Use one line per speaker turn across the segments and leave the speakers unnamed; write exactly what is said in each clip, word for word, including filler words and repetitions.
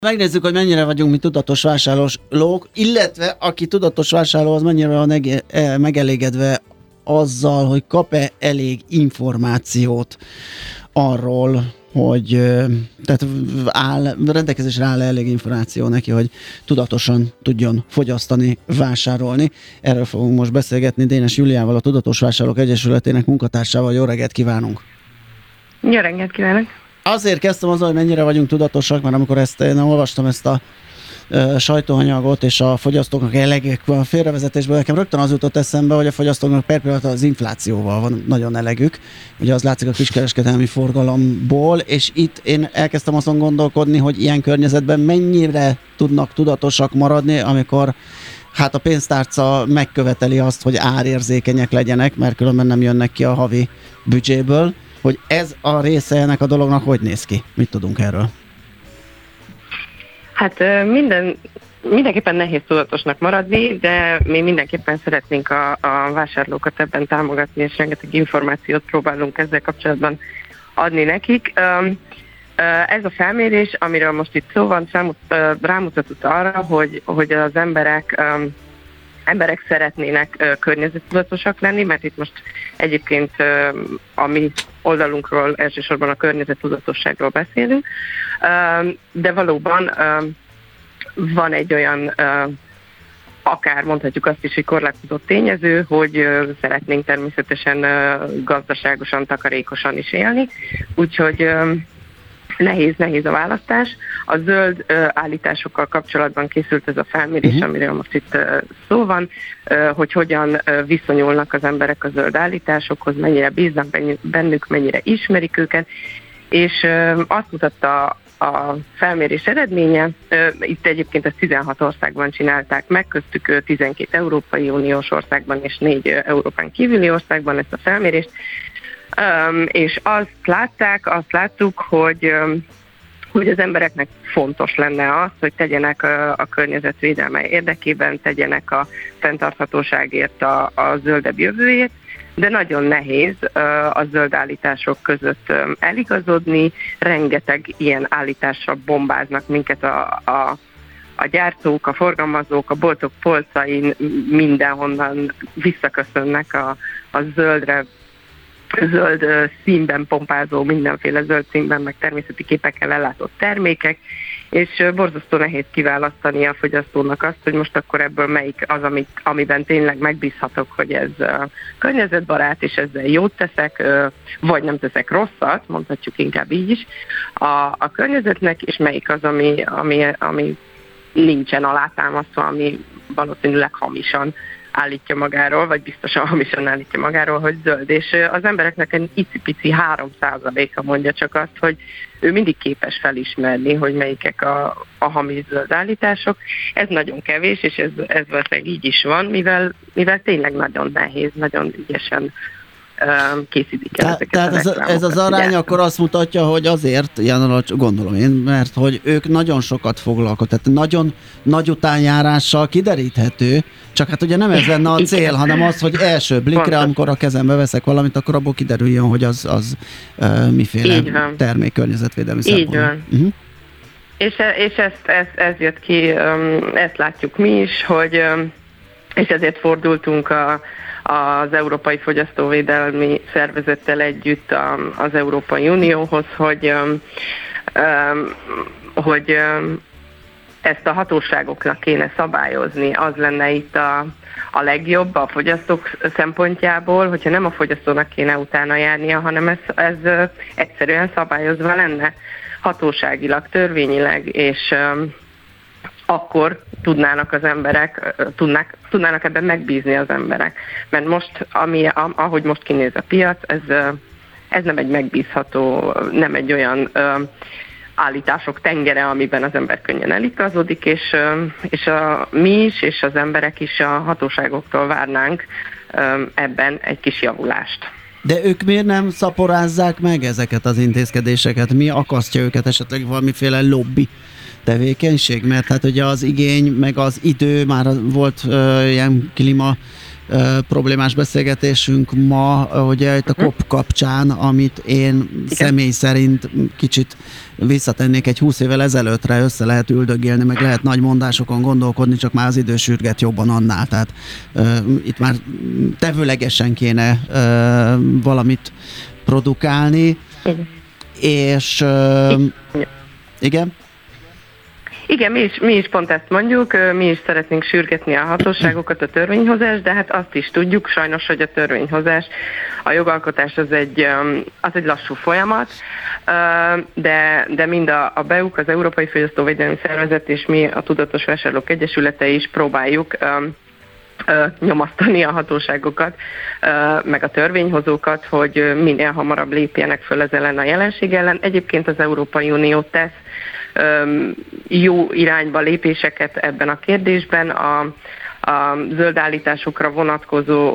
Megnézzük, hogy mennyire vagyunk mi tudatos vásárlók, illetve aki tudatos vásárló, az mennyire van ege- megelégedve azzal, hogy kap-e elég információt arról, hogy tehát áll, rendelkezésre áll elég információ neki, hogy tudatosan tudjon fogyasztani, vásárolni. Erről fogunk most beszélgetni Dénes Júliával, a Tudatos Vásárlók Egyesületének munkatársával. Jó reggelt kívánunk!
Jó reggelt kívánok!
Azért kezdtem azzal, hogy mennyire vagyunk tudatosak, mert amikor ezt, én olvastam ezt a e, sajtóanyagot, és a fogyasztóknak elegük van a félrevezetésből, nekem rögtön az jutott eszembe, hogy a fogyasztóknak per pillanat az inflációval van nagyon elegük. Ugye az látszik a kiskereskedelmi forgalomból, és itt én elkezdtem azon gondolkodni, hogy ilyen környezetben mennyire tudnak tudatosak maradni, amikor hát a pénztárca megköveteli azt, hogy árérzékenyek legyenek, mert különben nem jönnek ki a havi büdzséből. Hogy ez a része ennek a dolognak hogy néz ki? Mit tudunk erről?
Hát minden, mindenképpen nehéz tudatosnak maradni, de mi mindenképpen szeretnénk a, a vásárlókat ebben támogatni, és rengeteg információt próbálunk ezzel kapcsolatban adni nekik. Ez a felmérés, amiről most itt szó van, rámutatott arra, hogy, hogy az emberek emberek szeretnének uh, környezettudatosak lenni, mert itt most egyébként uh, a mi oldalunkról elsősorban a környezettudatosságról beszélünk, uh, de valóban uh, van egy olyan, uh, akár mondhatjuk azt is, hogy korlátozott tényező, hogy uh, szeretnénk természetesen uh, gazdaságosan, takarékosan is élni, úgyhogy uh, Nehéz, nehéz a választás. A zöld uh, állításokkal kapcsolatban készült ez a felmérés, uh-huh. amiről most itt uh, szó van, uh, hogy hogyan uh, viszonyulnak az emberek a zöld állításokhoz, mennyire bíznak bennük, mennyire ismerik őket, és uh, azt mutatta a felmérés eredménye, uh, itt egyébként ezt tizenhat országban csinálták meg, köztük uh, tizenkét Európai Uniós országban és négy uh, Európán kívüli országban ezt a felmérést, Um, és azt látták, azt láttuk, hogy, um, hogy az embereknek fontos lenne az, hogy tegyenek a, a környezetvédelme érdekében, tegyenek a fenntarthatóságért, a, a zöldebb jövőjét, de nagyon nehéz uh, a zöld állítások között um, eligazodni, rengeteg ilyen állításra bombáznak minket a, a a gyártók, a forgalmazók, a boltok polcain mindenhonnan visszaköszönnek a, a zöldre, zöld színben pompázó, mindenféle zöld színben, meg természeti képekkel ellátott termékek, és borzasztó nehéz kiválasztani a fogyasztónak azt, hogy most akkor ebből melyik az, amit, amiben tényleg megbízhatok, hogy ez környezetbarát, és ezzel jót teszek, vagy nem teszek rosszat, mondhatjuk inkább így is, a, a környezetnek, és melyik az, ami, ami, ami nincsen alátámasztva, ami valószínűleg hamisan állítja magáról, vagy biztosan hamisan állítja magáról, hogy zöld. És az embereknek egy icipici három százaléka mondja csak azt, hogy ő mindig képes felismerni, hogy melyikek a, a hamis zöld állítások. Ez nagyon kevés, és ez, ez valószínűleg így is van, mivel, mivel tényleg nagyon nehéz, nagyon ügyesen készítik el ezeket
Tehát
a
ez, ez az arány akkor azt mutatja, hogy azért, ilyen gondolom én, mert hogy ők nagyon sokat foglalkoznak, tehát nagyon nagy utánjárással kideríthető, csak hát ugye nem ez lenne a cél, hanem az, hogy első blikre, amikor a kezembe veszek valamit, akkor abból kiderüljön, hogy az, az uh, miféle termék környezetvédelmi szempontból. Így van. Uh-huh.
És, és ezt, ezt, ez jött ki, ezt látjuk mi is, hogy és ezért fordultunk a az Európai Fogyasztóvédelmi Szervezettel együtt az Európai Unióhoz, hogy, hogy ezt a hatóságoknak kéne szabályozni. Az lenne itt a, a legjobb a fogyasztók szempontjából, hogyha nem a fogyasztónak kéne utána járnia, hanem ez, ez egyszerűen szabályozva lenne hatóságilag, törvényileg, és akkor tudnának az emberek, tudnák, tudnának ebben megbízni az emberek. Mert most, ami, ahogy most kinéz a piac, ez, ez nem egy megbízható, nem egy olyan ö, állítások tengere, amiben az ember könnyen eligazodik, és, ö, és a, mi is, és az emberek is a hatóságoktól várnánk ö, ebben egy kis javulást.
De ők miért nem szaporázzák meg ezeket az intézkedéseket? Mi akasztja őket, esetleg valamiféle lobby tevékenység? Mert hát ugye az igény, meg az idő, már volt uh, ilyen klíma ö, problémás beszélgetésünk ma, ugye itt a
uh-huh.
kop kapcsán, amit én Igen. személy szerint kicsit visszatennék egy húsz évvel ezelőttre, össze lehet üldögélni, meg lehet nagy mondásokon gondolkodni, csak már az idő sürget jobban annál. Tehát ö, itt már tevőlegesen kéne ö, valamit produkálni,
Igen.
és ö, igen?
Igen, mi is, mi is pont ezt mondjuk, mi is szeretnénk sürgetni a hatóságokat, a törvényhozás, de hát azt is tudjuk sajnos, hogy a törvényhozás, a jogalkotás az egy, az egy lassú folyamat, de, de mind a, a bé e u ká, az Európai Fogyasztóvédelmi Szervezet és mi a Tudatos Vásárlók Egyesülete is próbáljuk nyomasztani a hatóságokat, meg a törvényhozókat, hogy minél hamarabb lépjenek föl ez ellen a jelenség ellen. Egyébként az Európai Unió tesz jó irányba lépéseket ebben a kérdésben. A, a zöld állításokra vonatkozó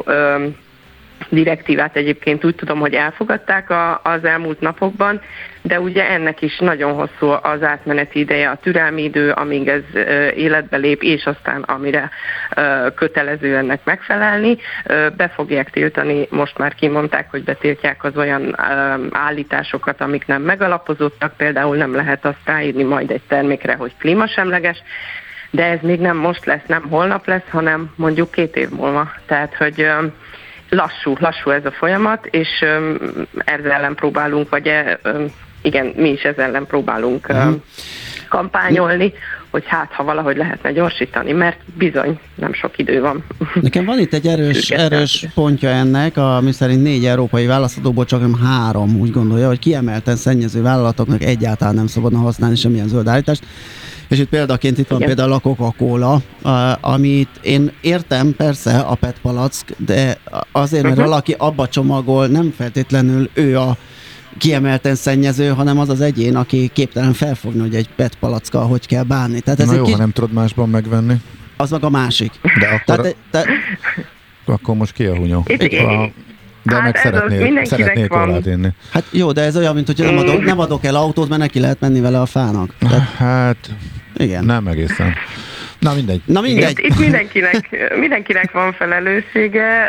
direktívát egyébként úgy tudom, hogy elfogadták a, az elmúlt napokban, de ugye ennek is nagyon hosszú az átmeneti ideje, a türelmi idő, amíg ez életbe lép, és aztán amire kötelező ennek megfelelni. Be fogják tiltani, most már kimondták, hogy betiltják az olyan állításokat, amik nem megalapozottak, például nem lehet azt ráírni majd egy termékre, hogy klímasemleges, de ez még nem most lesz, nem holnap lesz, hanem mondjuk két év múlva. Tehát, hogy lassú, lassú ez a folyamat, és ezzel ellen próbálunk, vagy igen, mi is ezzel ellen próbálunk uh-huh. kampányolni, hogy hát, ha valahogy lehetne gyorsítani, mert bizony nem sok idő van.
Nekem van itt egy erős, erős pontja ennek, ami szerint négy európai választhatóból csak nem három úgy gondolja, hogy kiemelten szennyező vállalatoknak egyáltalán nem szabadna használni semmilyen zöld állítást. És itt példaként itt van Igen. például a Coca-Cola, amit én értem, persze a pé é té palack, de azért, mert uh-huh. valaki abba csomagol, nem feltétlenül ő a kiemelten szennyező, hanem az az egyén, aki képtelen felfogni, hogy egy pé é té palackkal hogy kell bánni. Tehát ez
Na jó,
kis...
ha nem tudod másban megvenni.
Az meg a másik.
De akkor,
Tehát, te...
akkor most ki a hunyó?
A...
De
hát
meg szeretnél, szeretnél kolát inni.
Hát jó, de ez olyan, mint hogy nem adok, nem adok el autót, mert neki lehet menni vele a fának. Tehát...
Hát
igen.
Nem egészen. Na mindegy.
Na mindegy.
Itt, itt mindenkinek, mindenkinek van felelőssége.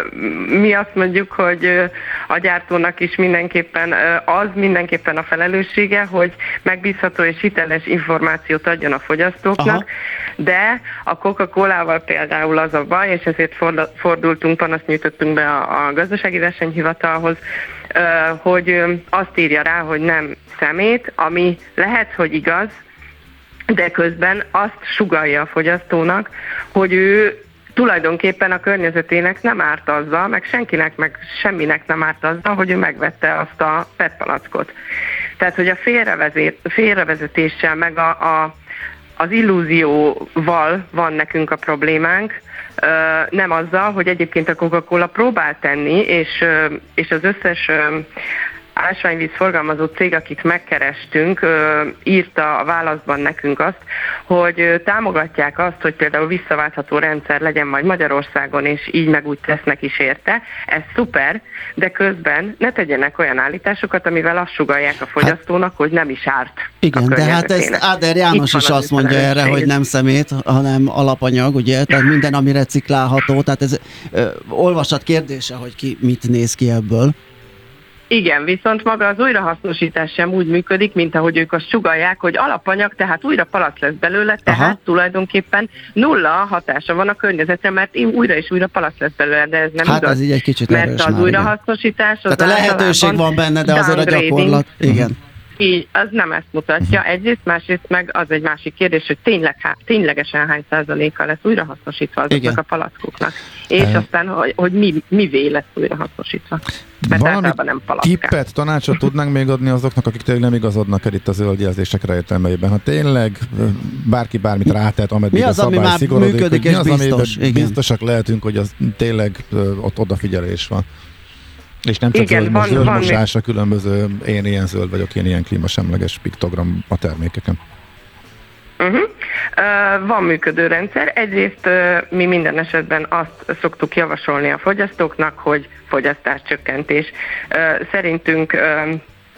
Mi azt mondjuk, hogy a gyártónak is mindenképpen az mindenképpen a felelőssége, hogy megbízható és hiteles információt adjon a fogyasztóknak, Aha. de a Coca-Colával például az a baj, és ezért fordultunk, panaszt nyújtottunk be a, a gazdasági versenyhivatalhoz, hogy azt írja rá, hogy nem szemét, ami lehet, hogy igaz, de közben azt sugallja a fogyasztónak, hogy ő tulajdonképpen a környezetének nem árt azzal, meg senkinek, meg semminek nem árt azzal, hogy ő megvette azt a pé é té palackot. Tehát, hogy a félrevezet, félrevezetéssel, meg a, a, az illúzióval van nekünk a problémánk, nem azzal, hogy egyébként a Coca-Cola próbál tenni, és, és az összes ásványvíz forgalmazó cég, akit megkerestünk, írta a válaszban nekünk azt, hogy támogatják azt, hogy például visszaváltható rendszer legyen majd Magyarországon, és így meg úgy tesznek is érte. Ez szuper, de közben ne tegyenek olyan állításokat, amivel azt sugallják a fogyasztónak, hát, hogy nem is árt.
Igen, de hát ezt Áder János is azt mondja erre, hogy nem szemét, hanem alapanyag, ugye? Tehát minden, ami reciklálható. Tehát ez ö, olvasat kérdése, hogy ki mit néz ki ebből.
Igen, viszont maga az újrahasznosítás sem úgy működik, mint ahogy ők azt sugallják, hogy alapanyag, tehát újra palack lesz belőle, tehát Aha. tulajdonképpen nulla hatása van a környezetre, mert újra és újra palack lesz belőle, de ez nem
hát
igaz.
Ez így egy kicsit
mert
erős
az
már,
újrahasznosítás... Az
tehát a lehetőség van benne, de azért a gyakorlat... Igen.
Így, az nem ezt mutatja. Egyrészt, másrészt meg az egy másik kérdés, hogy tényleg, há, ténylegesen hány százaléka lesz újrahasznosítva azoknak Igen. a palackoknak. És e... aztán, hogy, hogy mi, mivé lesz újrahasznosítva. Mert
valami
nem
tippet, tanácsot tudnánk még adni azoknak, akik tényleg nem igazodnak el itt a zöld jelzésekre értelmeiben. Ha tényleg bárki bármit rátett, ameddig
mi az,
a szabály szigorodik,
működik, és
mi az,
biztos,
biztosak lehetünk, hogy az tényleg ott odafigyelés van. És nem csak
Igen,
zöld,
van,
zöld
van
mosás, a különböző én ilyen zöld vagyok, én ilyen klímasemleges piktogram a termékeken.
Uh-huh. Uh, van működő rendszer. Egyrészt uh, mi minden esetben azt szoktuk javasolni a fogyasztóknak, hogy fogyasztáscsökkentés. Uh, szerintünk uh,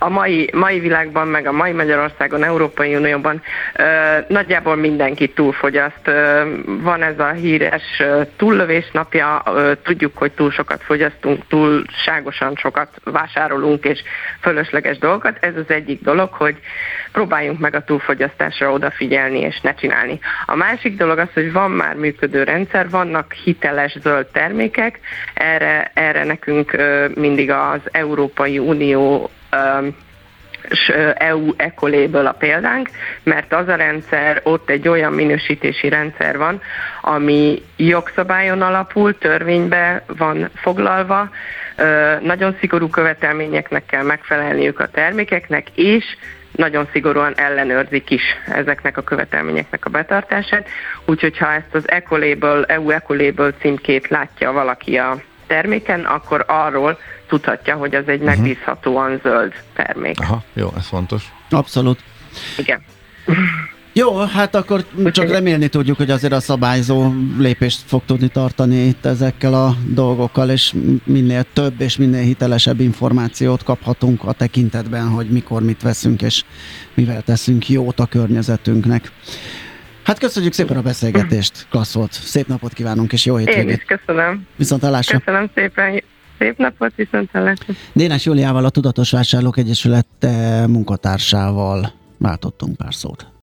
a mai, mai világban, meg a mai Magyarországon, Európai Unióban ö, nagyjából mindenki túlfogyaszt. Ö, van ez a híres ö, túllövés napja, ö, tudjuk, hogy túl sokat fogyasztunk, túlságosan sokat vásárolunk, és fölösleges dolgokat. Ez az egyik dolog, hogy próbáljunk meg a túlfogyasztásra odafigyelni, és ne csinálni. A másik dolog az, hogy van már működő rendszer, vannak hiteles zöld termékek, erre, erre nekünk ö, mindig az Európai Unió és é u Ecolabel a példánk, mert az a rendszer, ott egy olyan minősítési rendszer van, ami jogszabályon alapul, törvénybe van foglalva, nagyon szigorú követelményeknek kell megfelelniük a termékeknek, és nagyon szigorúan ellenőrzik is ezeknek a követelményeknek a betartását, úgyhogy ha ezt az Ecolabel, é u Ecolabel címkét látja valaki a terméken, akkor arról tudhatja, hogy az egy uh-huh. megbízhatóan zöld termék.
Aha, jó, ez fontos.
Abszolút.
Igen.
Jó, hát akkor csak remélni tudjuk, hogy azért a szabályzó lépést fog tudni tartani itt ezekkel a dolgokkal, és minél több és minél hitelesebb információt kaphatunk a tekintetben, hogy mikor mit veszünk, és mivel teszünk jót a környezetünknek. Hát köszönjük szépen a beszélgetést, klassz volt. Szép napot kívánunk, és jó hétvégét.
Én is köszönöm.
Viszontlátásra.
Köszönöm szépen. Szép napot, viszontlátásra.
Dénes Júliával, a Tudatos Vásárlók Egyesület munkatársával váltottunk pár szót.